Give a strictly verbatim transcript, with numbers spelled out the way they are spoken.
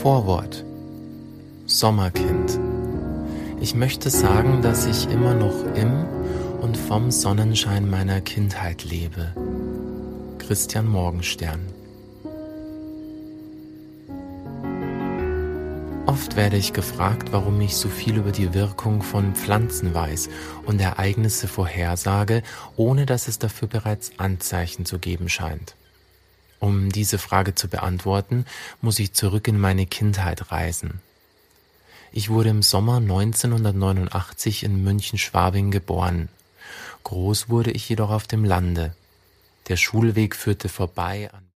Vorwort. Sommerkind. Ich möchte sagen, dass ich immer noch im und vom Sonnenschein meiner Kindheit lebe. Christian Morgenstern. Oft werde ich gefragt, warum ich so viel über die Wirkung von Pflanzen weiß und Ereignisse vorhersage, ohne dass es dafür bereits Anzeichen zu geben scheint. Um diese Frage zu beantworten, muss ich zurück in meine Kindheit reisen. Ich wurde im Sommer neunzehnhundertneunundachtzig in München-Schwabing geboren. Groß wurde ich jedoch auf dem Lande. Der Schulweg führte vorbei an